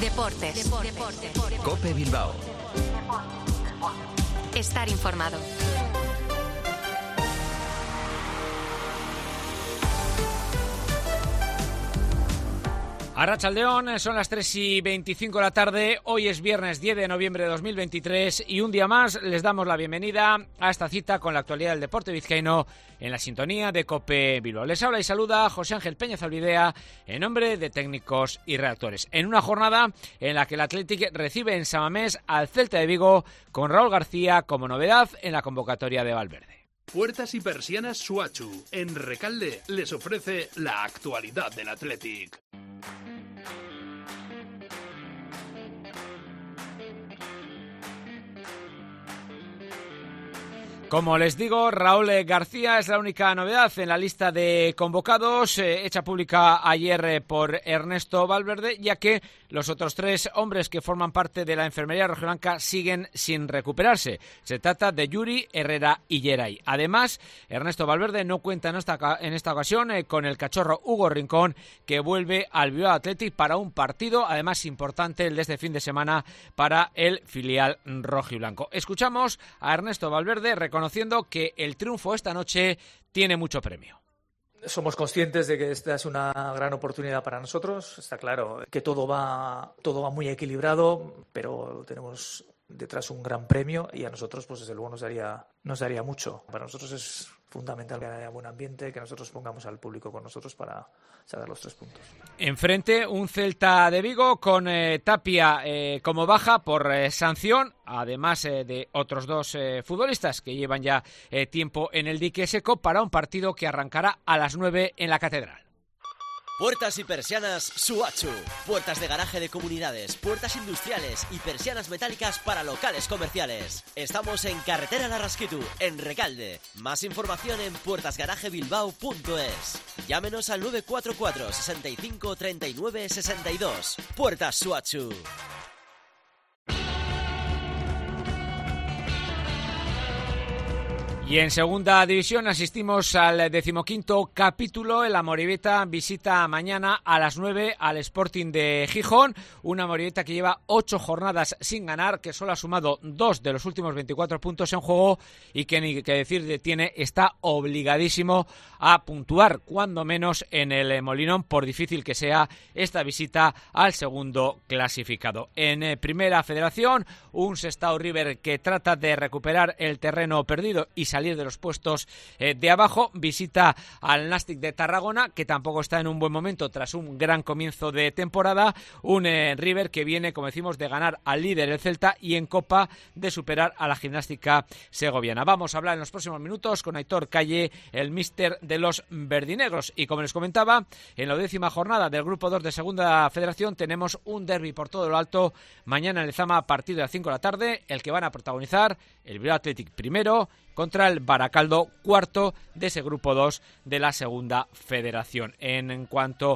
Deportes. COPE Bilbao. Estar informado. Arratsaldeon, son las 3:25 de la tarde, hoy es viernes 10 de noviembre de 2023 y un día más les damos la bienvenida a esta cita con la actualidad del deporte vizcaíno en la sintonía de COPE Bilbao. Les habla y saluda José Ángel Peña Zalbidea en nombre de técnicos y redactores. En una jornada en la que el Athletic recibe en San Mamés al Celta de Vigo con Raúl García como novedad en la convocatoria de Valverde. Puertas y persianas Suachu, en Recalde, les ofrece la actualidad del Athletic. Como les digo, Raúl García es la única novedad en la lista de convocados, hecha pública ayer por Ernesto Valverde, ya que los otros tres hombres que forman parte de la enfermería rojiblanca siguen sin recuperarse. Se trata de Yuri, Herrera y Geray. Además, Ernesto Valverde no cuenta en esta ocasión con el cachorro Hugo Rincón, que vuelve al Bilbao Athletic para un partido, además importante, el de este fin de semana para el filial rojiblanco. Escuchamos a Ernesto Valverde reconociendo que el triunfo esta noche tiene mucho premio. Somos conscientes de que esta es una gran oportunidad para nosotros. Está claro que todo va muy equilibrado, pero tenemos detrás un gran premio y a nosotros, pues desde luego, nos daría mucho. Para nosotros es fundamental que haya buen ambiente, que nosotros pongamos al público con nosotros para sacar los 3 puntos. Enfrente, un Celta de Vigo con Tapia como baja por sanción, además de otros 2 futbolistas que llevan ya tiempo en el dique seco para un partido que arrancará a las 9 en la Catedral. Puertas y persianas Suachu. Puertas de garaje de comunidades, puertas industriales y persianas metálicas para locales comerciales. Estamos en Carretera Larrasquitu, en Recalde. Más información en puertasgarajebilbao.es. Llámenos al 944 65 39 62. Puertas Suachu. Y en segunda división asistimos al 15º capítulo. El Amorebieta visita mañana a las 9 al Sporting de Gijón. Una Amorebieta que lleva 8 jornadas sin ganar, que solo ha sumado 2 de los últimos 24 puntos en juego y que ni que decir está obligadísimo a puntuar, cuando menos en el Molinón, por difícil que sea esta visita al segundo clasificado. En Primera Federación, un Sestao River que trata de recuperar el terreno perdido y salir de los puestos de abajo. Visita al Nàstic de Tarragona, que tampoco está en un buen momento tras un gran comienzo de temporada. Un River que viene, como decimos, de ganar al líder el Celta y en Copa de superar a la Gimnástica Segoviana. Vamos a hablar en los próximos minutos con Aitor Calle, el míster de los verdinegros. Y como les comentaba, en la 10ª jornada del Grupo 2 de Segunda Federación tenemos un derbi por todo lo alto. Mañana en Lezama, a partir de las 5 de la tarde, el que van a protagonizar el Bilbao Athletic primero contra el Baracaldo cuarto de ese Grupo 2 de la Segunda Federación. En cuanto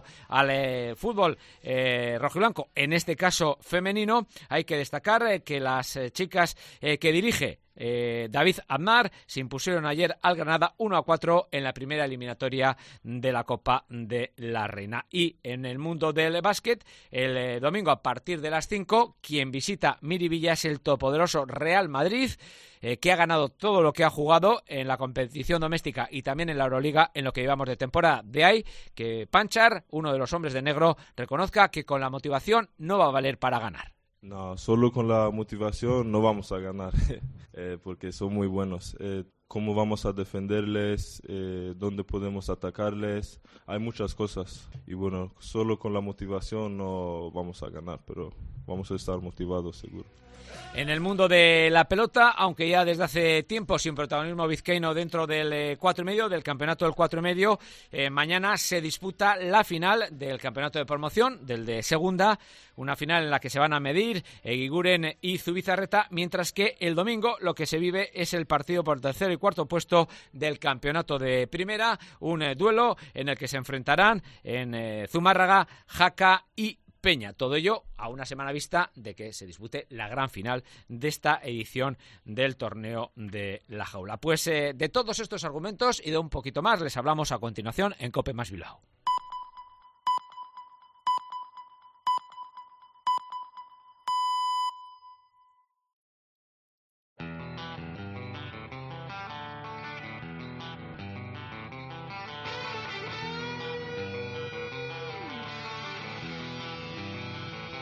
al fútbol rojiblanco, en este caso femenino, hay que destacar que las chicas que dirige David Aznar se impusieron ayer al Granada 1-4 en la primera eliminatoria de la Copa de la Reina. Y en el mundo del básquet, el domingo a partir de las 5, quien visita Miribilla es el todopoderoso Real Madrid, que ha ganado todo lo que ha jugado en la competición doméstica y también en la Euroliga en lo que llevamos de temporada. De ahí que Panchar, uno de los hombres de negro, reconozca que con la motivación no va a valer para ganar. No, solo con la motivación no vamos a ganar, porque son muy buenos. Cómo vamos a defenderles, dónde podemos atacarles, hay muchas cosas. Y bueno, solo con la motivación no vamos a ganar, pero vamos a estar motivados seguro. En el mundo de la pelota, aunque ya desde hace tiempo sin protagonismo vizcaíno dentro del 4,5, del campeonato del 4,5, mañana se disputa la final del campeonato de promoción, del de segunda, una final en la que se van a medir Eguiguren y Zubizarreta, mientras que el domingo lo que se vive es el partido por tercero y cuarto puesto del campeonato de primera, un duelo en el que se enfrentarán en Zumárraga, Jaca y Peña. Todo ello a una semana vista de que se dispute la gran final de esta edición del torneo de la jaula. Pues de todos estos argumentos y de un poquito más les hablamos a continuación en COPE más Bilbao.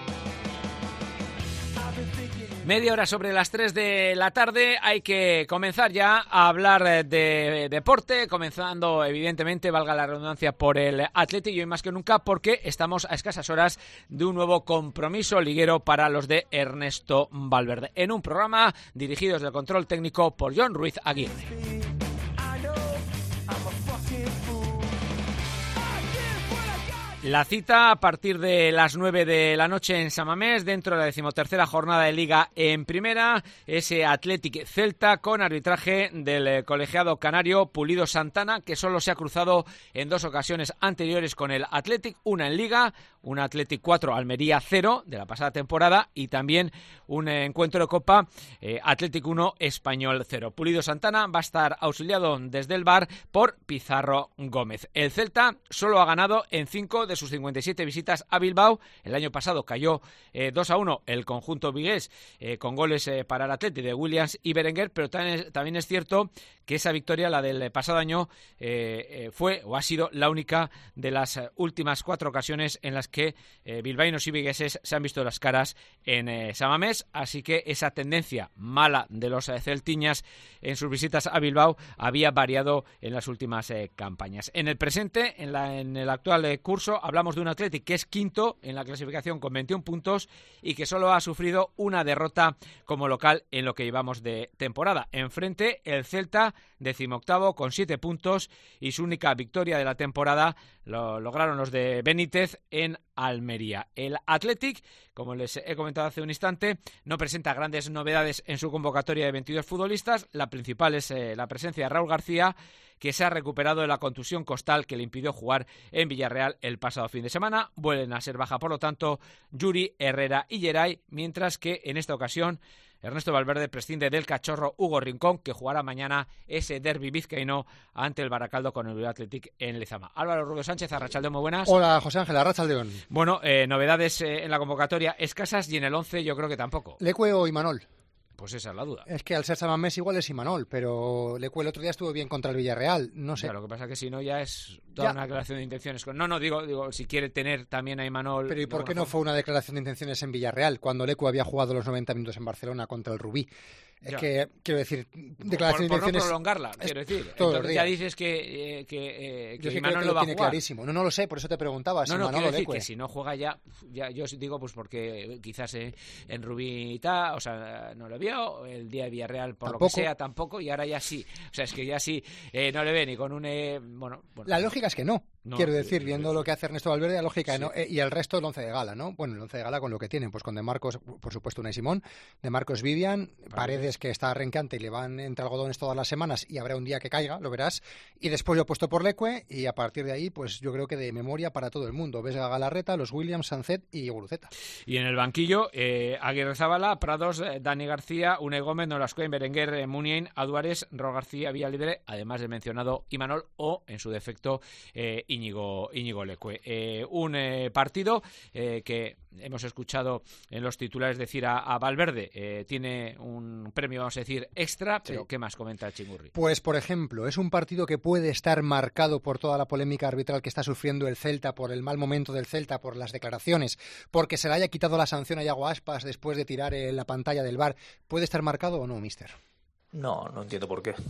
Media hora sobre las 3 de la tarde, hay que comenzar ya a hablar de deporte, comenzando evidentemente, valga la redundancia, por el Athletic y hoy más que nunca porque estamos a escasas horas de un nuevo compromiso liguero para los de Ernesto Valverde, en un programa dirigido desde el control técnico por Jon Ruiz Aguirre. La cita a partir de las 9 de la noche en San Mamés, dentro de la 13ª jornada de Liga en Primera, ese Athletic Celta con arbitraje del colegiado canario Pulido Santana, que solo se ha cruzado en 2 ocasiones anteriores con el Athletic, una en Liga, un Athletic 4, Almería 0 de la pasada temporada y también un encuentro de Copa, Athletic 1, Español 0. Pulido Santana va a estar auxiliado desde el VAR por Pizarro Gómez. El Celta solo ha ganado en 5 de sus 57 visitas a Bilbao. El año pasado cayó 2-1 el conjunto vigués con goles para el Athletic de Williams y Berenguer, pero también es cierto que esa victoria, la del pasado año, fue o ha sido la única de las últimas 4 ocasiones en las que bilbaínos y vigueses se han visto las caras en San Mamés, así que esa tendencia mala de los celtiñas en sus visitas a Bilbao había variado en las últimas campañas. En el presente, en el actual curso, hablamos de un Athletic que es quinto en la clasificación con 21 puntos y que solo ha sufrido una derrota como local en lo que llevamos de temporada. Enfrente, el Celta, 18º con 7 puntos y su única victoria de la temporada lo lograron los de Benítez en Almería. El Athletic, como les he comentado hace un instante, no presenta grandes novedades en su convocatoria de 22 futbolistas. La principal es la presencia de Raúl García, que se ha recuperado de la contusión costal que le impidió jugar en Villarreal el pasado fin de semana. Vuelven a ser baja, por lo tanto, Yuri, Herrera y Geray, mientras que en esta ocasión Ernesto Valverde prescinde del cachorro Hugo Rincón, que jugará mañana ese derbi vizcaíno ante el Baracaldo con el Athletic en Lezama. Álvaro Rubio Sánchez, arratsaldeón, muy buenas. Hola, José Ángel, arratsaldeón. Bueno, novedades en la convocatoria escasas y en el 11 yo creo que tampoco. Lecue o Imanol. Pues esa es la duda. Es que al ser San Mamés igual es Imanol, pero Lecue el otro día estuvo bien contra el Villarreal, no sé. Claro, lo que pasa es que si no ya es toda una declaración de intenciones. No, digo, si quiere tener también a Imanol... Pero ¿y por qué no fue una declaración de intenciones en Villarreal, cuando Lecue había jugado los 90 minutos en Barcelona contra el Rubí? Es que, quiero decir, declaración de intenciones... Por no prolongarla, quiero decir. Entonces ya dices que Imanol lo va a tiene jugar. clarísimo. No lo sé, por eso te preguntaba. No, quiero decir que si no juega ya yo digo pues porque quizás en Rubí o sea, no lo vio, el día de Villarreal por tampoco. Lo que sea tampoco, y ahora ya sí. O sea, es que ya sí no le ve ni con un... bueno. La lógica es que no. Quiero decir, viendo lo que hace Ernesto Valverde, la lógica sí. No. Y el resto el 11 de gala, ¿no? Bueno, el 11 de gala con lo que tienen, pues con De Marcos, por supuesto, Unai Simón, De Marcos Vivian, Paredes que está rencante y le van entre algodones todas las semanas y habrá un día que caiga, lo verás. Y después yo he puesto por Lecue y a partir de ahí, pues yo creo que de memoria para todo el mundo. Vesga, Galarreta, los Williams, Sancet y Guruceta. Y en el banquillo, Aguirre Zabala, Prados, Dani García, Unai Gómez, Nolascoen, Berenguer, Muniain, Aduares, Ro García, Villalibre, además del mencionado Imanol o, en su defecto, Íñigo Lecue. Un partido que hemos escuchado en los titulares decir a Valverde, tiene un premio, vamos a decir, extra, pero sí. ¿Qué más comenta el Chingurri? Pues, por ejemplo, es un partido que puede estar marcado por toda la polémica arbitral que está sufriendo el Celta, por el mal momento del Celta, por las declaraciones, porque se le haya quitado la sanción a Iago Aspas después de tirar la pantalla del VAR. ¿Puede estar marcado o no, míster? No entiendo por qué.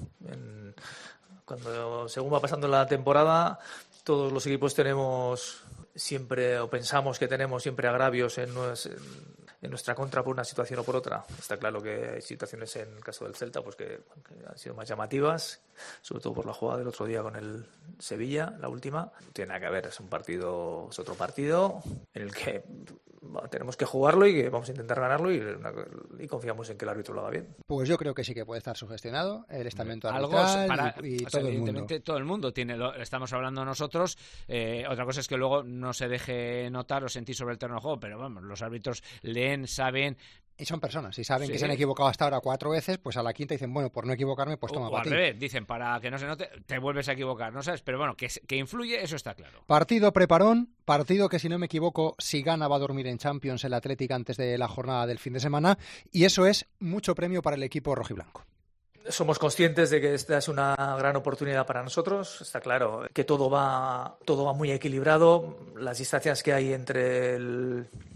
Según va pasando la temporada, todos los equipos tenemos siempre, o pensamos que tenemos siempre agravios en nuestra contra por una situación o por otra. Está claro que hay situaciones en el caso del Celta pues que han sido más llamativas, sobre todo por la jugada del otro día con el Sevilla, la última. No tiene nada que ver, es otro partido en el que tenemos que jugarlo y que vamos a intentar ganarlo y confiamos en que el árbitro lo haga bien. Pues yo creo que sí que puede estar sugestionado el estamento arbitral y todo el mundo. Todo el mundo tiene, estamos hablando nosotros, otra cosa es que luego no se deje notar o sentir sobre el terreno de juego, pero vamos, los árbitros leen, saben... Y son personas, y saben que se han equivocado hasta ahora 4 veces, pues a la quinta dicen, bueno, por no equivocarme, pues toma para ti. O al revés, dicen, para que no se note, te vuelves a equivocar, ¿no sabes? Pero bueno, que influye, eso está claro. Partido preparón, partido que si no me equivoco, si gana va a dormir en Champions el Athletic antes de la jornada del fin de semana, y eso es mucho premio para el equipo rojiblanco. Somos conscientes de que esta es una gran oportunidad para nosotros. Está claro que todo va muy equilibrado. Las distancias que hay entre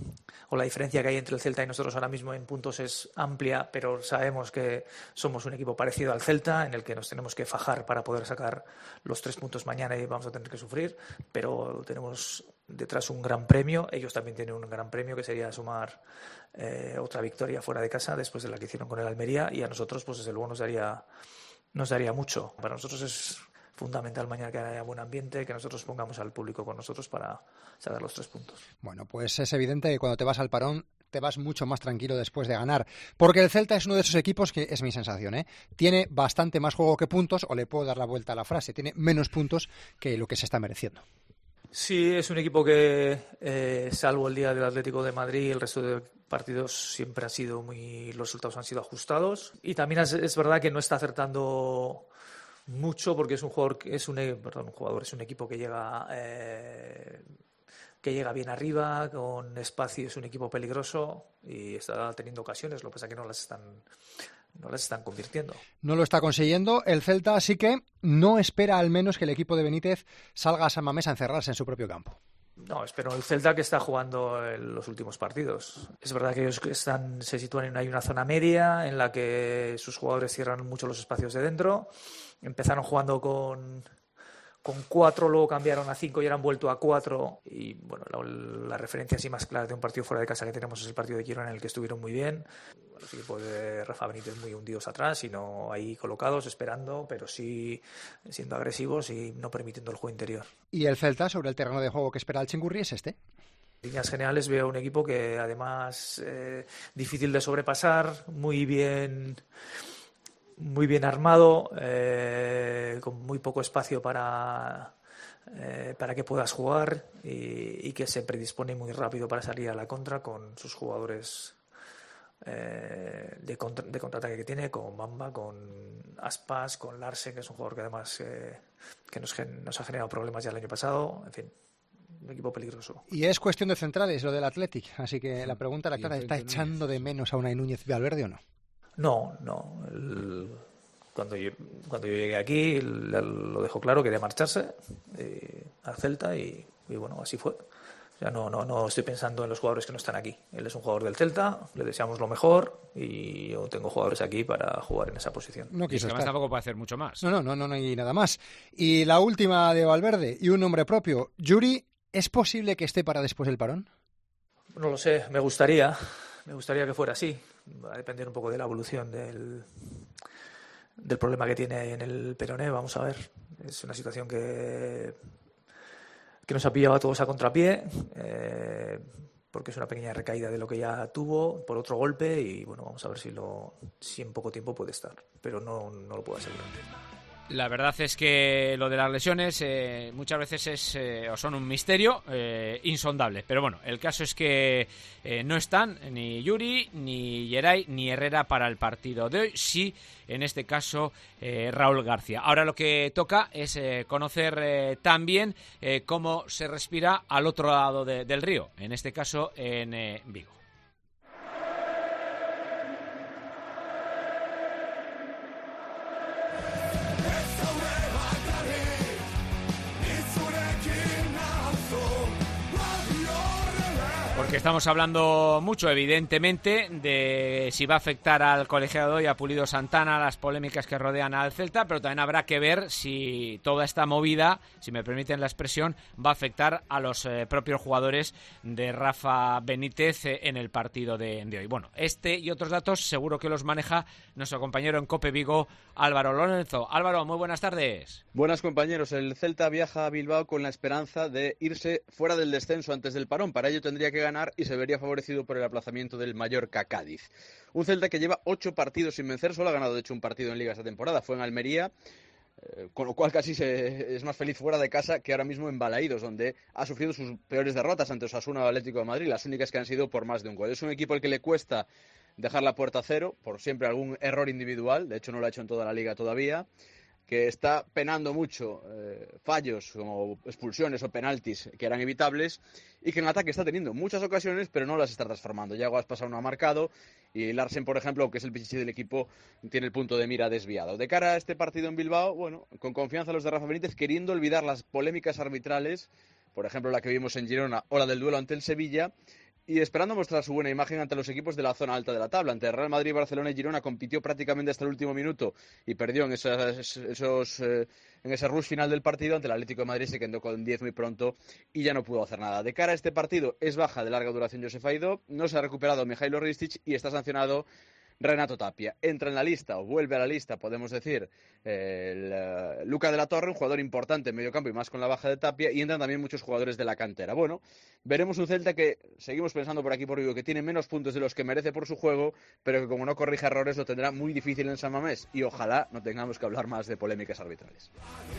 la diferencia que hay entre el Celta y nosotros ahora mismo en puntos es amplia, pero sabemos que somos un equipo parecido al Celta, en el que nos tenemos que fajar para poder sacar los 3 puntos mañana y vamos a tener que sufrir, pero tenemos detrás un gran premio. Ellos también tienen un gran premio, que sería sumar otra victoria fuera de casa después de la que hicieron con el Almería, y a nosotros pues desde luego nos daría mucho. Para nosotros es fundamental mañana que haya buen ambiente, que nosotros pongamos al público con nosotros para sacar los 3 puntos. Bueno, pues es evidente que cuando te vas al parón te vas mucho más tranquilo después de ganar, porque el Celta es uno de esos equipos que, es mi sensación, tiene bastante más juego que puntos, o le puedo dar la vuelta a la frase, tiene menos puntos que lo que se está mereciendo. Sí, es un equipo que, salvo el día del Atlético de Madrid, el resto de partidos siempre han sido los resultados han sido ajustados, y también es verdad que no está acertando mucho, porque es un equipo que llega bien arriba, con espacio, es un equipo peligroso y está teniendo ocasiones, lo que pasa es que no las están convirtiendo. No lo está consiguiendo el Celta, así que no espera al menos que el equipo de Benítez salga a San Mamés a encerrarse en su propio campo. No, espero el Celta que está jugando en los últimos partidos. Es verdad que ellos se sitúan hay una zona media en la que sus jugadores cierran mucho los espacios de dentro. Empezaron jugando con 4, luego cambiaron a 5 y ahora han vuelto a 4. Y bueno, la referencia así más clara de un partido fuera de casa que tenemos es el partido de Girona, en el que estuvieron muy bien. Los equipos de Rafa Benítez muy hundidos atrás y no ahí colocados, esperando, pero sí siendo agresivos y no permitiendo el juego interior. ¿Y el Celta, sobre el terreno de juego que espera el Chingurri, es este? En líneas generales veo un equipo que además difícil de sobrepasar, muy bien armado, con muy poco espacio para que puedas jugar y que se predispone muy rápido para salir a la contra con sus jugadores de contraataque que tiene, con Bamba, con Aspas, con Larsen, que es un jugador que además que nos ha generado problemas ya el año pasado. En fin, un equipo peligroso. Y es cuestión de centrales lo del Athletic, así que la pregunta era clara, ¿está echando de menos a Unai Núñez de Valverde o no? No. Cuando yo llegué aquí lo dejó claro, quería marcharse al Celta y bueno, así fue. O sea, no estoy pensando en los jugadores que no están aquí. Él es un jugador del Celta, le deseamos lo mejor y yo tengo jugadores aquí para jugar en esa posición. No quiso estar. Tampoco puede hacer mucho más. No hay nada más. Y la última de Valverde y un nombre propio, Yuri, ¿es posible que esté para después del parón? No lo sé, me gustaría que fuera así. Va a depender un poco de la evolución del problema que tiene en el peroné. Vamos a ver. Es una situación que nos ha pillado a todos a contrapié, porque es una pequeña recaída de lo que ya tuvo por otro golpe y bueno, vamos a ver si en poco tiempo puede estar, pero no lo puedo asegurar. La verdad es que lo de las lesiones muchas veces son un misterio insondable. Pero bueno, el caso es que no están ni Yuri, ni Geray, ni Herrera para el partido de hoy. Sí, en este caso, Raúl García. Ahora lo que toca es conocer también cómo se respira al otro lado del río. En este caso, en Vigo. Porque estamos hablando mucho, evidentemente, de si va a afectar al colegiado y a Pulido Santana, las polémicas que rodean al Celta, pero también habrá que ver si toda esta movida, si me permiten la expresión, va a afectar a los propios jugadores de Rafa Benítez en el partido de hoy. Bueno, este y otros datos seguro que los maneja nuestro compañero en COPE Vigo, Álvaro Lorenzo. Álvaro, muy buenas tardes. Buenas, compañeros. El Celta viaja a Bilbao con la esperanza de irse fuera del descenso antes del parón. Para ello tendría que ganar y se vería favorecido por el aplazamiento del Mallorca-Cádiz. Un Celta que lleva 8 partidos sin vencer, solo ha ganado de hecho un partido en Liga esta temporada, fue en Almería, con lo cual casi es más feliz fuera de casa que ahora mismo en Balaídos, donde ha sufrido sus peores derrotas ante Osasuna o Atlético de Madrid, las únicas que han sido por más de un gol. Es un equipo al que le cuesta dejar la puerta a cero, por siempre algún error individual, de hecho no lo ha hecho en toda la Liga todavía, que está penando mucho fallos como expulsiones o penaltis que eran evitables y que en ataque está teniendo muchas ocasiones pero no las está transformando. Yago Aspas aún no ha marcado y Larsen, por ejemplo, que es el pichichi del equipo, tiene el punto de mira desviado. De cara a este partido en Bilbao, bueno, con confianza los de Rafa Benítez, queriendo olvidar las polémicas arbitrales, por ejemplo la que vimos en Girona o la del duelo ante el Sevilla, Y esperando mostrar su buena imagen ante los equipos de la zona alta de la tabla. Ante Real Madrid, Barcelona y Girona compitió prácticamente hasta el último minuto y perdió en ese rush final del partido. Ante el Atlético de Madrid se quedó con 10 muy pronto y ya no pudo hacer nada. De cara a este partido, es baja de larga duración Josef Aidó, no se ha recuperado Mijailo Ristic y está sancionado Renato Tapia. Entra en la lista, o vuelve a la lista, podemos decir, Luca de la Torre, un jugador importante en medio campo y más con la baja de Tapia, y entran también muchos jugadores de la cantera. Bueno, veremos un Celta que seguimos pensando por aquí por Vigo que tiene menos puntos de los que merece por su juego, pero que como no corrija errores lo tendrá muy difícil en San Mamés, y ojalá no tengamos que hablar más de polémicas arbitrales.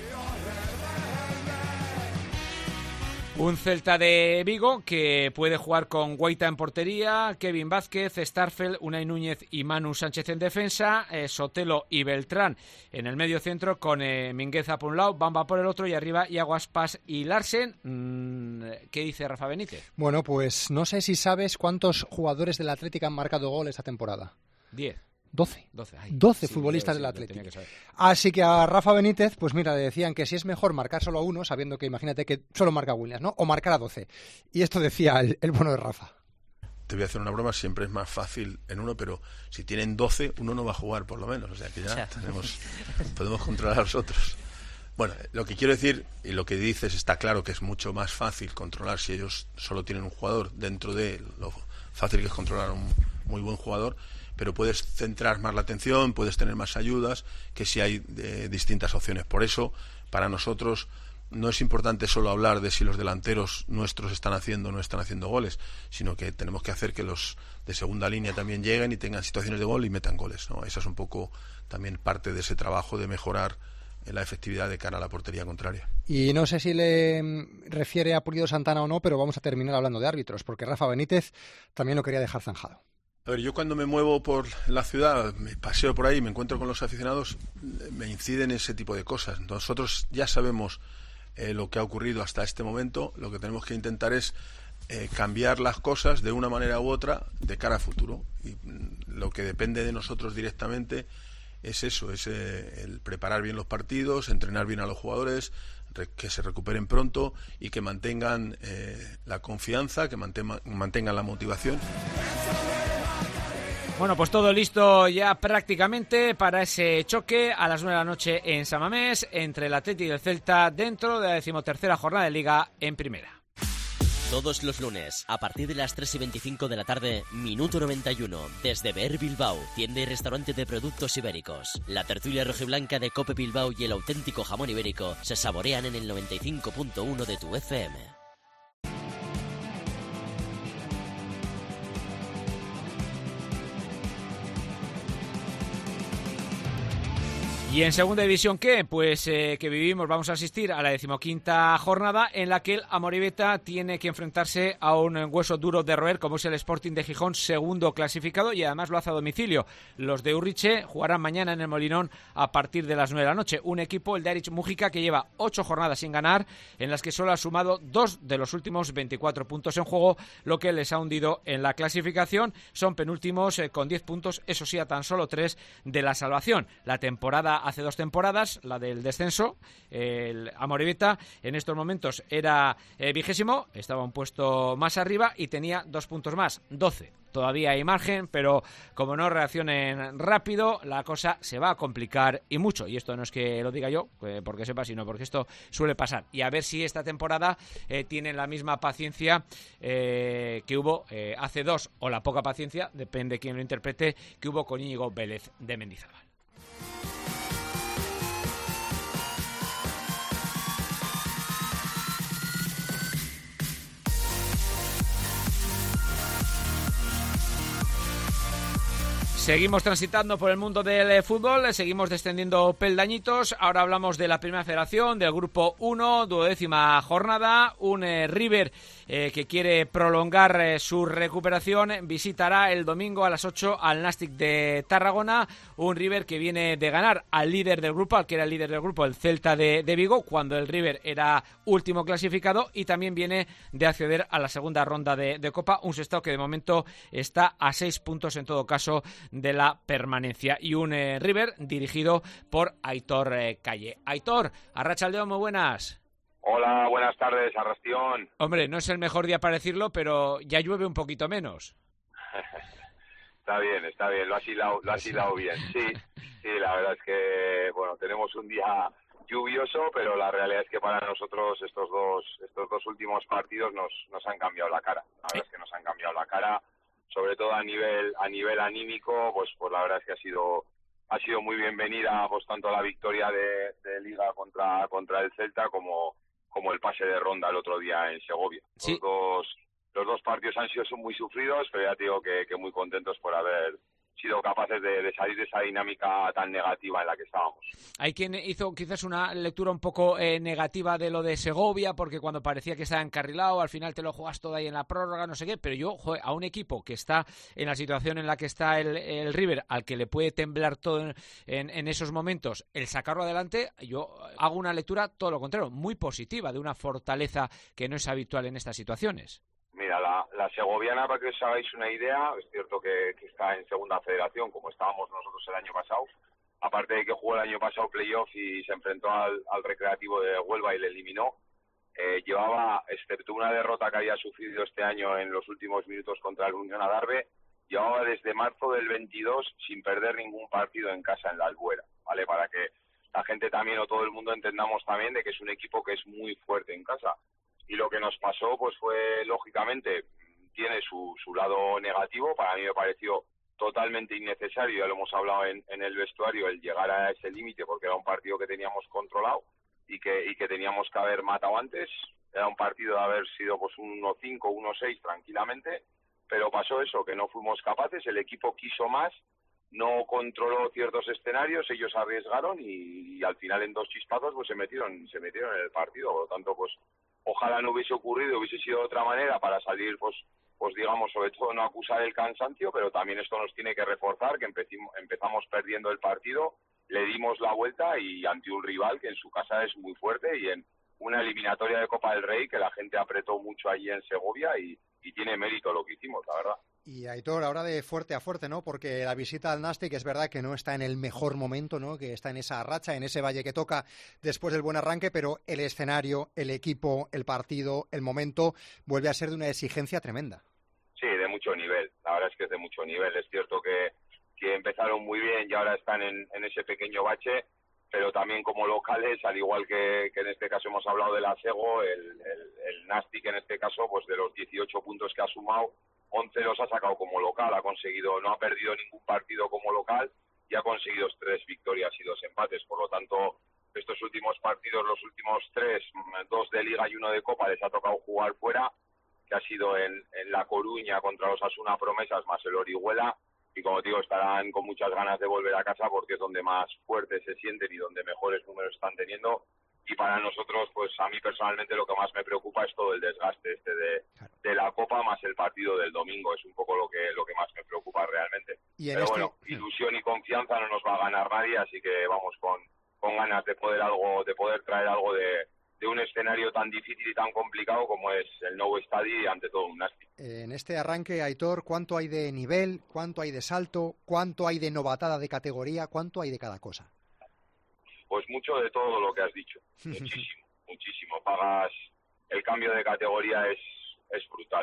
Un Celta de Vigo que puede jugar con Guaita en portería, Kevin Vázquez, Starfel, Unai Núñez y Manu Sánchez en defensa, Sotelo y Beltrán en el medio centro con Mingueza por un lado, Bamba por el otro y arriba Iago Aspas y Larsen. ¿Qué dice Rafa Benítez? Bueno, pues no sé si sabes cuántos jugadores del Atlético han marcado gol esta temporada. 10. 12 sí, futbolistas del Atlético. Así que a Rafa Benítez, pues mira, le decían que si es mejor marcar solo a uno, sabiendo que imagínate que solo marca Williams, ¿no? O marcar a 12. Y esto decía el bueno de Rafa. Te voy a hacer una broma, siempre es más fácil en uno, pero si tienen 12, uno no va a jugar por lo menos. O sea que ya podemos controlar a los otros. Bueno, lo que quiero decir, y lo que dices está claro que es mucho más fácil controlar si ellos solo tienen un jugador, dentro de lo fácil que es controlar a un muy buen jugador, pero puedes centrar más la atención, puedes tener más ayudas que si hay distintas opciones. Por eso, para nosotros, no es importante solo hablar de si los delanteros nuestros están haciendo o no están haciendo goles, sino que tenemos que hacer que los de segunda línea también lleguen y tengan situaciones de gol y metan goles, ¿no? Esa es un poco también parte de ese trabajo de mejorar la efectividad de cara a la portería contraria. Y no sé si le refiere a Pulido Santana o no, pero vamos a terminar hablando de árbitros, porque Rafa Benítez también lo quería dejar zanjado. A ver, yo cuando me muevo por la ciudad, me paseo por ahí, me encuentro con los aficionados, me inciden ese tipo de cosas. Nosotros ya sabemos lo que ha ocurrido hasta este momento, lo que tenemos que intentar es cambiar las cosas de una manera u otra de cara a futuro. Y lo que depende de nosotros directamente es eso, es el preparar bien los partidos, entrenar bien a los jugadores, que se recuperen pronto y que mantengan la confianza, que mantengan la motivación. Bueno, pues todo listo ya prácticamente para ese choque a las 9 de la noche en San Mamés entre el Atleti y el Celta dentro de la 13ª jornada de Liga en Primera. Todos los lunes, a partir de las 3:25 de la tarde, Minuto 91, desde Beer Bilbao, tienda y restaurante de productos ibéricos. La tertulia rojiblanca de Cope Bilbao y el auténtico jamón ibérico se saborean en el 95.1 de tu FM. Y en segunda división, ¿qué? Pues que vivimos, vamos a asistir a la 15ª jornada en la que el Amorebieta tiene que enfrentarse a un hueso duro de roer como es el Sporting de Gijón, segundo clasificado, y además lo hace a domicilio. Los de Urriche jugarán mañana en el Molinón a partir de las 9 de la noche. Un equipo, el de Arich Mújica, que lleva 8 jornadas sin ganar, en las que solo ha sumado 2 de los últimos 24 puntos en juego, lo que les ha hundido en la clasificación. Son penúltimos con 10 puntos, eso sí, a tan solo 3 de la salvación. La temporada hace 2 temporadas, la del descenso, el Amorebieta en estos momentos era 20º, estaba un puesto más arriba y tenía 2 puntos más, 12. Todavía hay margen, pero como no reaccionen rápido, la cosa se va a complicar y mucho. Y esto no es que lo diga yo, porque sepa, sino porque esto suele pasar. Y a ver si esta temporada tienen la misma paciencia que hubo hace 2, o la poca paciencia, depende de quién lo interprete, que hubo con Íñigo Vélez de Mendizábal. Seguimos transitando por el mundo del fútbol, seguimos descendiendo peldañitos. Ahora hablamos de la Primera Federación, del Grupo 1, 12ª jornada. Un River que quiere prolongar su recuperación visitará el domingo a las 8 al Nàstic de Tarragona. Un River que viene de ganar al líder del grupo, al que era el líder del grupo, el Celta de Vigo, cuando el River era último clasificado, y también viene de acceder a la segunda ronda de Copa. Un Sestao que de momento está a 6 puntos en todo caso de la permanencia, y un River dirigido por Aitor Calle. Aitor, arratsaldeon, muy buenas. Hola, buenas tardes, Arrastión. Hombre, no es el mejor día para decirlo, pero ya llueve un poquito menos. Está bien, lo has hilado bien. Sí, la verdad es que, bueno, tenemos un día lluvioso, pero la realidad es que para nosotros estos dos últimos partidos nos han cambiado la cara. La verdad es que nos han cambiado la cara, sobre todo a nivel anímico, pues la verdad es que ha sido muy bienvenida, pues tanto la victoria de Liga contra el Celta como el pase de ronda el otro día en Segovia. Sí. Los dos partidos han sido muy sufridos, pero ya te digo que muy contentos por haber sido capaces de salir de esa dinámica tan negativa en la que estábamos. Hay quien hizo quizás una lectura un poco negativa de lo de Segovia, porque cuando parecía que estaba encarrilado, al final te lo juegas todo ahí en la prórroga, no sé qué, pero yo, a un equipo que está en la situación en la que está el River, al que le puede temblar todo en esos momentos, el sacarlo adelante, yo hago una lectura todo lo contrario, muy positiva, de una fortaleza que no es habitual en estas situaciones. Mira, la segoviana, para que os hagáis una idea, es cierto que está en segunda federación, como estábamos nosotros el año pasado, aparte de que jugó el año pasado playoff y se enfrentó al Recreativo de Huelva y le eliminó, llevaba, excepto una derrota que había sufrido este año en los últimos minutos contra el Unión Adarve, llevaba desde marzo del 22 sin perder ningún partido en casa en la Albuera, ¿vale? Para que la gente también o todo el mundo entendamos también de que es un equipo que es muy fuerte en casa. Y lo que nos pasó, pues fue, lógicamente, tiene su lado negativo. Para mí me pareció totalmente innecesario, ya lo hemos hablado en el vestuario, el llegar a ese límite, porque era un partido que teníamos controlado y que teníamos que haber matado antes. Era un partido de haber sido pues un 1-5, 1-6 tranquilamente, pero pasó eso, que no fuimos capaces, el equipo quiso más, no controló ciertos escenarios, ellos arriesgaron y al final en dos chispazos pues se metieron en el partido. Por lo tanto, pues ojalá no hubiese ocurrido, hubiese sido de otra manera para salir, pues digamos, sobre todo no acusar el cansancio, pero también esto nos tiene que reforzar, que empezamos perdiendo el partido, le dimos la vuelta y ante un rival que en su casa es muy fuerte y en una eliminatoria de Copa del Rey que la gente apretó mucho allí en Segovia y tiene mérito lo que hicimos, la verdad. Y Aitor, ahora de fuerte a fuerte, ¿no? Porque la visita al Nastic es verdad que no está en el mejor momento, ¿no? Que está en esa racha, en ese valle que toca después del buen arranque, pero el escenario, el equipo, el partido, el momento vuelve a ser de una exigencia tremenda. Sí, de mucho nivel. La verdad es que es de mucho nivel. Es cierto que empezaron muy bien y ahora están en ese pequeño bache, pero también como locales, al igual que en este caso hemos hablado del Asego, el Nastic en este caso, pues de los 18 puntos que ha sumado, 11 los ha sacado como local, no ha perdido ningún partido como local y ha conseguido 3 victorias y 2 empates. Por lo tanto, estos últimos partidos, los últimos 3, 2 de Liga y 1 de Copa, les ha tocado jugar fuera, que ha sido en La Coruña contra los Asuna Promesas más el Orihuela, y como digo, estarán con muchas ganas de volver a casa porque es donde más fuertes se sienten y donde mejores números están teniendo. Y para nosotros, pues a mí personalmente lo que más me preocupa es todo el desgaste de la Copa más el partido del domingo. Es un poco lo que más me preocupa realmente. Pero bueno, ilusión y confianza no nos va a ganar nadie, así que vamos con ganas de poder traer algo de un escenario tan difícil y tan complicado como es el Nou Estadi y ante todo un Nastic. En este arranque, Aitor, ¿cuánto hay de nivel? ¿Cuánto hay de salto? ¿Cuánto hay de novatada de categoría? ¿Cuánto hay de cada cosa? Pues mucho de todo lo que has dicho, muchísimo. El cambio de categoría es brutal,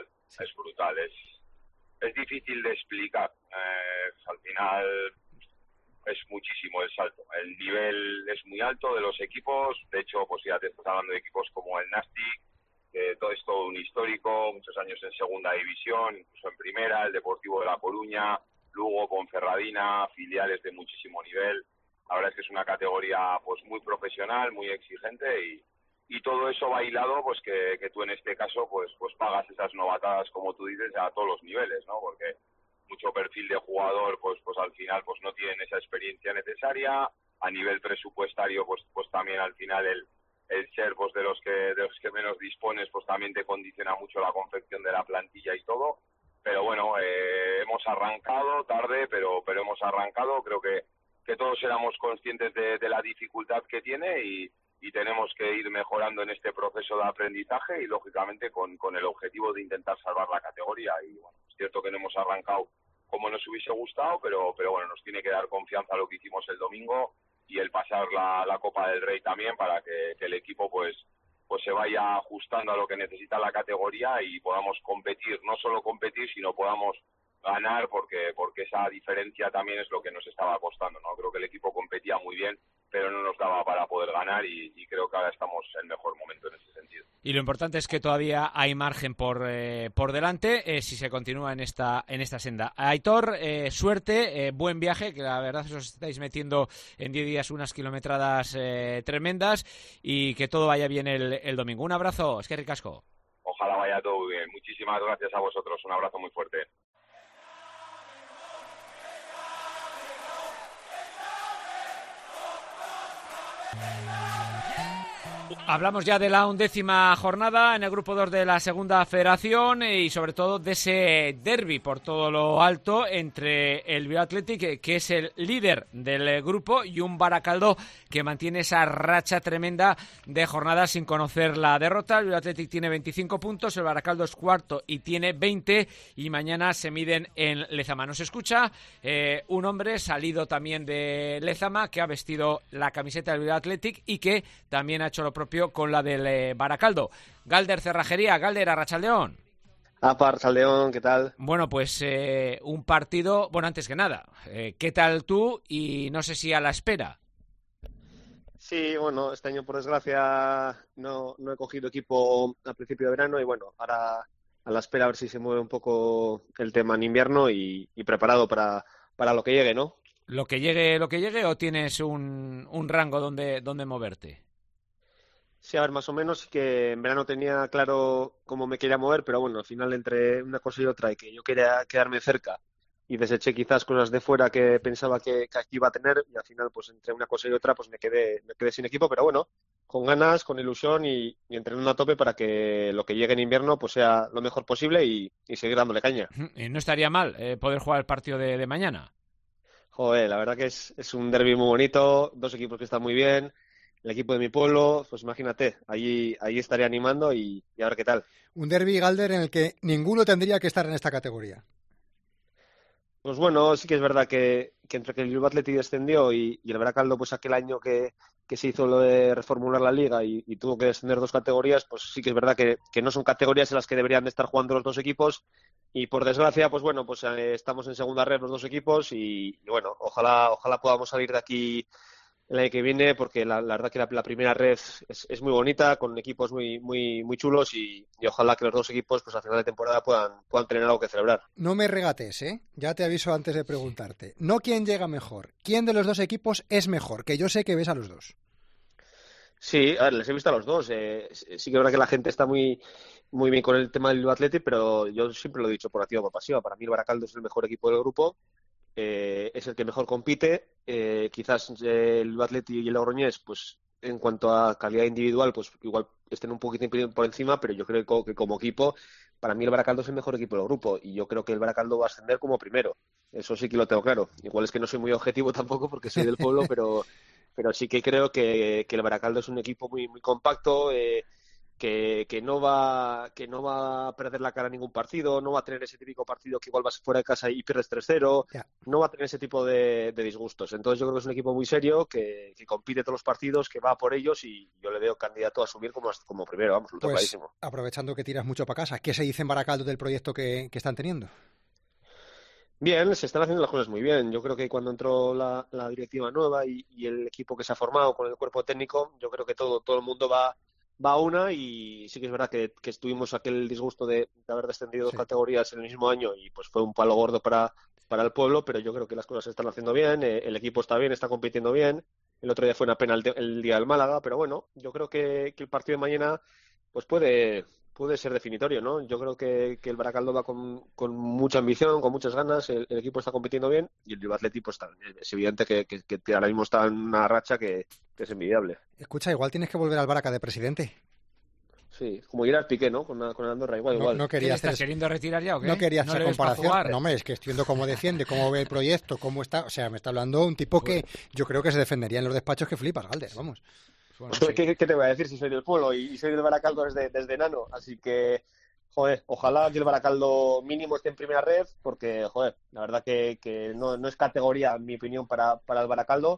es difícil de explicar. Al final es muchísimo el salto. El nivel es muy alto de los equipos. De hecho, pues ya te estás hablando de equipos como el Nastic, que todo es todo un histórico, muchos años en segunda división, incluso en primera, el Deportivo de La Coruña, Lugo, Ponferradina, filiales de muchísimo nivel. La verdad es que es una categoría pues muy profesional, muy exigente y todo eso bailado, pues que tú en este caso pues pagas esas novatadas, como tú dices, a todos los niveles, ¿no? Porque mucho perfil de jugador pues al final pues no tienen esa experiencia necesaria. A nivel presupuestario pues también al final el ser pues de los que menos dispones pues también te condiciona mucho la confección de la plantilla y todo. Pero bueno, hemos arrancado tarde, pero hemos arrancado. Creo que todos éramos conscientes de la dificultad que tiene y tenemos que ir mejorando en este proceso de aprendizaje y lógicamente con el objetivo de intentar salvar la categoría. Y bueno, es cierto que no hemos arrancado como nos hubiese gustado, pero bueno, nos tiene que dar confianza lo que hicimos el domingo y el pasar la Copa del Rey también para que el equipo pues pues se vaya ajustando a lo que necesita la categoría y podamos competir, no solo competir, sino podamos ganar, porque esa diferencia también es lo que nos estaba costando, ¿no? Creo que el equipo competía muy bien, pero no nos daba para poder ganar y creo que ahora estamos en mejor momento en ese sentido. Y lo importante es que todavía hay margen por delante si se continúa en esta senda. Aitor, suerte, buen viaje, que la verdad os estáis metiendo en 10 días unas kilometradas tremendas y que todo vaya bien el domingo. Un abrazo, es que ricasco. Ojalá vaya todo muy bien. Muchísimas gracias a vosotros. Un abrazo muy fuerte. Hablamos ya de la 11ª jornada en el grupo 2 de la segunda federación y sobre todo de ese derbi por todo lo alto entre el Bilbao Athletic, que es el líder del grupo, y un Baracaldo que mantiene esa racha tremenda de jornadas sin conocer la derrota. El Bilbao Athletic tiene 25 puntos, el Baracaldo es cuarto y tiene 20 y mañana se miden en Lezama. Nos escucha un hombre salido también de Lezama que ha vestido la camiseta del Bilbao Athletic y que también ha hecho lo propio con la del Baracaldo. Galder Cerrajería, Galder, Arratsaldeon. Arratsaldeon, ¿qué tal? Bueno, pues un partido, bueno, antes que nada, ¿qué tal tú? Y no sé si a la espera. Sí, bueno, este año por desgracia no he cogido equipo al principio de verano y bueno, ahora a la espera a ver si se mueve un poco el tema en invierno y preparado para lo que llegue, ¿no? Lo que llegue, ¿o tienes un rango donde moverte? Sí, a ver, más o menos que en verano tenía claro cómo me quería mover, pero bueno, al final entre una cosa y otra y que yo quería quedarme cerca y deseché quizás cosas de fuera que pensaba que aquí iba a tener y al final pues entre una cosa y otra pues me quedé sin equipo, pero bueno, con ganas, con ilusión y entrenando a tope para que lo que llegue en invierno pues sea lo mejor posible y seguir dándole caña. No estaría mal poder jugar el partido de mañana. Joder, la verdad que es un derbi muy bonito, dos equipos que están muy bien. El equipo de mi pueblo, pues imagínate, allí estaré animando y a ver qué tal. Un derbi, Galder, en el que ninguno tendría que estar en esta categoría. Pues bueno, sí que es verdad que entre que el Bilbao Athletic descendió y el Baracaldo, pues aquel año que se hizo lo de reformular la liga y tuvo que descender dos categorías, pues sí que es verdad que no son categorías en las que deberían de estar jugando los dos equipos y por desgracia, pues bueno, pues estamos en segunda red los dos equipos y bueno, ojalá podamos salir de aquí el año que viene, porque la verdad que la primera red es muy bonita, con equipos muy muy muy chulos y ojalá que los dos equipos pues a final de temporada puedan tener algo que celebrar. No me regates, ya te aviso antes de preguntarte. No quién llega mejor, quién de los dos equipos es mejor, que yo sé que ves a los dos. Sí, a ver, les he visto a los dos. Sí que es verdad que la gente está muy muy bien con el tema del Bilbao Athletic, pero yo siempre lo he dicho por activa o por pasiva. Para mí el Baracaldo es el mejor equipo del grupo. Es el que mejor compite, quizás el Bilbao Athletic y el Logroñés, pues en cuanto a calidad individual, pues igual estén un poquitín por encima, pero yo creo que como equipo, para mí el Baracaldo es el mejor equipo del grupo y yo creo que el Baracaldo va a ascender como primero, eso sí que lo tengo claro. Igual es que no soy muy objetivo tampoco porque soy del pueblo, pero sí que creo que el Baracaldo es un equipo muy muy compacto, que no va a perder la cara en ningún partido, no va a tener ese típico partido que igual vas fuera de casa y pierdes 3-0, no va a tener ese tipo de disgustos. Entonces yo creo que es un equipo muy serio, que compite todos los partidos, que va por ellos y yo le veo candidato a subir como primero, vamos, lo tengo clarísimo. Aprovechando que tiras mucho para casa, ¿qué se dice en Baracaldo del proyecto que están teniendo? Bien, se están haciendo las cosas muy bien. Yo creo que cuando entró la directiva nueva y el equipo que se ha formado con el cuerpo técnico, yo creo que todo el mundo va a una y sí que es verdad que estuvimos aquel disgusto de haber descendido dos categorías en el mismo año y pues fue un palo gordo para el pueblo, pero yo creo que las cosas se están haciendo bien, el equipo está bien, está compitiendo bien. El otro día fue una pena el día del Málaga, pero bueno, yo creo que el partido de mañana pues puede ser definitorio, ¿no? Yo creo que el Baracaldo va con mucha ambición, con muchas ganas, el equipo está compitiendo bien y el Bilbao Athletic pues es evidente que ahora mismo está en una racha que es envidiable. Escucha, igual tienes que volver al Baraca de presidente. Sí, como Gerard Piqué, ¿no? Con Andorra, igual. No quería ¿Estás queriendo retirar ya o qué? No quería hacer comparación. No, es que estoy viendo cómo defiende, cómo ve el proyecto, cómo está. O sea, me está hablando un tipo que yo creo que se defendería en los despachos que flipas, Galder, vamos. Bueno, sí. ¿Qué te voy a decir si soy del pueblo y soy del Baracaldo desde enano? Así que, joder, ojalá que el Baracaldo mínimo esté en primera red, porque, joder, la verdad que no es categoría, en mi opinión, para el Baracaldo.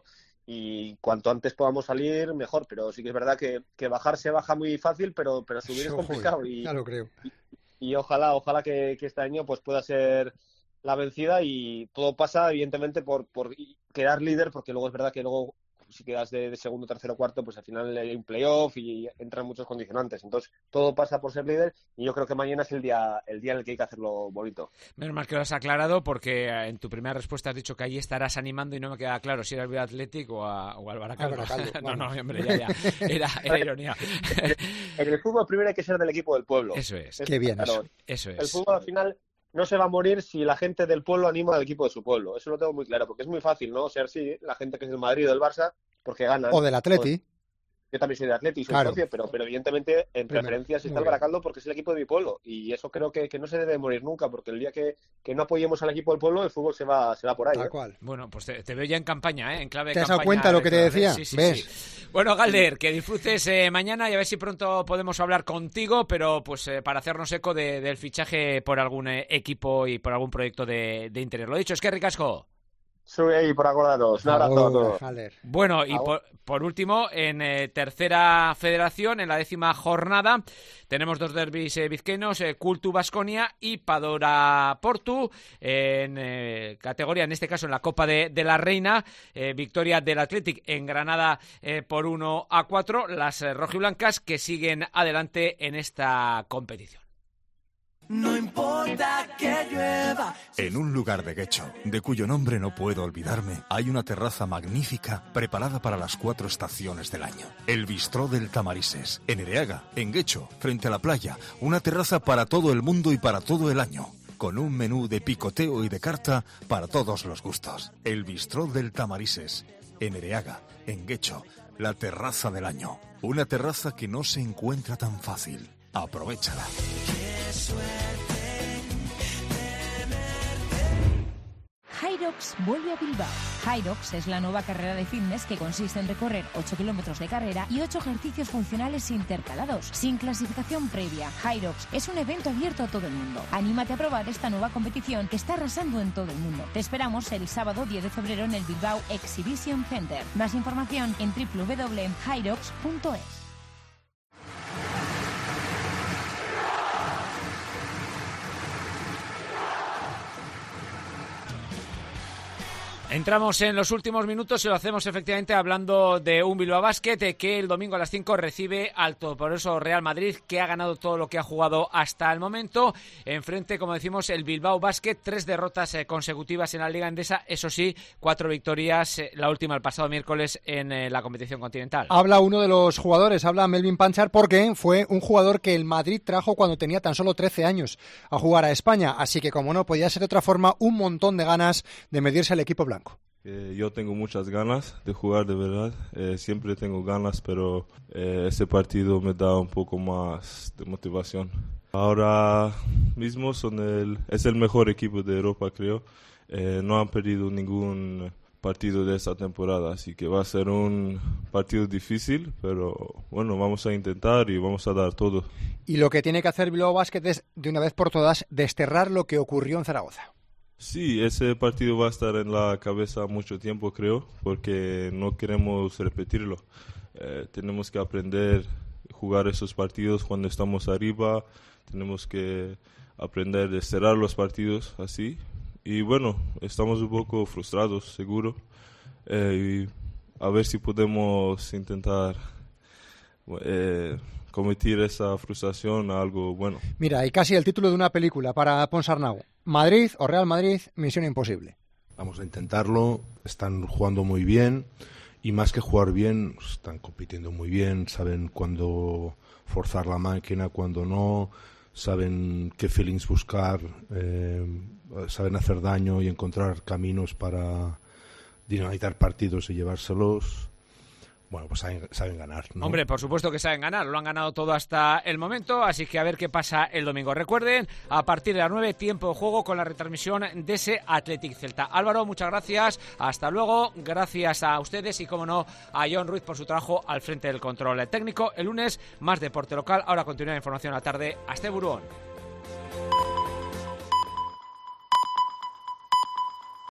y cuanto antes podamos salir, mejor. Pero sí que es verdad que bajar se baja muy fácil, pero subir es complicado. Ya lo creo. Y ojalá que este año pues pueda ser la vencida, y todo pasa evidentemente por quedar líder, porque luego es verdad que luego si quedas de segundo, tercero, cuarto, pues al final hay un playoff y entran muchos condicionantes. Entonces todo pasa por ser líder, y yo creo que mañana es el día en el que hay que hacerlo bonito. Menos mal que lo has aclarado, porque en tu primera respuesta has dicho que allí estarás animando y no me queda claro si era el Bilbao Athletic o al Baracaldo. No, hombre, ya. Era ironía. En el fútbol primero hay que ser del equipo del pueblo. Eso es. Qué bien, claro, eso es. El fútbol al final no se va a morir si la gente del pueblo anima al equipo de su pueblo. Eso lo tengo muy claro, porque es muy fácil, ¿no? Ser la gente que es del Madrid o del Barça, porque ganan. O del Atleti. Yo también soy de Atleti, soy socio, pero evidentemente en preferencias está el Baracaldo, porque es el equipo de mi pueblo. Y eso creo que no se debe morir nunca, porque el día que no apoyemos al equipo del pueblo, el fútbol se va por ahí. Tal cual. Bueno, pues te veo ya en campaña, en clave de campaña. ¿Te has dado cuenta lo que te decía? Sí. ¿Ves? Bueno, Galder, que disfrutes mañana, y a ver si pronto podemos hablar contigo, pero pues para hacernos eco del fichaje por algún equipo y por algún proyecto de interés. Lo dicho, es que ricasco. Soy ahí por acordaros. Un abrazo a todos. Bueno, y por último, en tercera federación, en la 10ª jornada, tenemos 2 derbis vizqueños, Cultu Baskonia y Padora Portu. En categoría, en este caso en la Copa de la Reina, victoria del Athletic en Granada por 1-4. Las rojiblancas que siguen adelante en esta competición. No importa que llueva. En un lugar de Guecho, de cuyo nombre no puedo olvidarme, hay una terraza magnífica preparada para las 4 estaciones del año. El Bistró del Tamarises, en Ereaga, en Guecho, frente a la playa. Una terraza para todo el mundo y para todo el año, con un menú de picoteo y de carta para todos los gustos. El Bistró del Tamarises, en Ereaga, en Guecho, la terraza del año. Una terraza que no se encuentra tan fácil. Aprovéchala. Hyrox vuelve a Bilbao. Hyrox es la nueva carrera de fitness que consiste en recorrer 8 kilómetros de carrera y 8 ejercicios funcionales intercalados, sin clasificación previa. Hyrox es un evento abierto a todo el mundo. Anímate a probar esta nueva competición que está arrasando en todo el mundo. Te esperamos el sábado 10 de febrero en el Bilbao Exhibition Center. Más información en www.hyrox.es. Entramos en los últimos minutos y lo hacemos efectivamente hablando de un Bilbao Basket que el domingo a las 5 recibe al todopoderoso Real Madrid, que ha ganado todo lo que ha jugado hasta el momento. Enfrente, como decimos, el Bilbao Basket, 3 derrotas consecutivas en la Liga Endesa, eso sí, 4 victorias, la última el pasado miércoles en la competición continental. Habla uno de los jugadores, habla Melvin Panchar, porque fue un jugador que el Madrid trajo cuando tenía tan solo 13 años a jugar a España, así que como no podía ser de otra forma, un montón de ganas de medirse al equipo blanco. Yo tengo muchas ganas de jugar, de verdad. Siempre tengo ganas, pero ese partido me da un poco más de motivación. Ahora mismo es el mejor equipo de Europa, creo. No han perdido ningún partido de esta temporada, así que va a ser un partido difícil, pero bueno, vamos a intentar y vamos a dar todo. Y lo que tiene que hacer Bilbao Basket es, de una vez por todas, desterrar lo que ocurrió en Zaragoza. Sí, ese partido va a estar en la cabeza mucho tiempo, creo, porque no queremos repetirlo. Tenemos que aprender a jugar esos partidos cuando estamos arriba, tenemos que aprender a cerrar los partidos así. Y bueno, estamos un poco frustrados, seguro, y a ver si podemos intentar convertir esa frustración a algo bueno. Mira, y casi el título de una película para Ponsarnau. Madrid o Real Madrid, misión imposible. Vamos a intentarlo, están jugando muy bien y más que jugar bien, están compitiendo muy bien, saben cuándo forzar la máquina, cuándo no, saben qué feelings buscar, saben hacer daño y encontrar caminos para dinamitar partidos y llevárselos. Bueno, pues saben ganar, ¿no? Hombre, por supuesto que saben ganar, lo han ganado todo hasta el momento, así que a ver qué pasa el domingo. Recuerden, a partir de las 9, tiempo de juego con la retransmisión de ese Athletic Celta. Álvaro, muchas gracias, hasta luego, gracias a ustedes y, como no, a John Ruiz por su trabajo al frente del control técnico. El lunes, más deporte local, ahora continúa la información a la tarde. Hasta Buruón.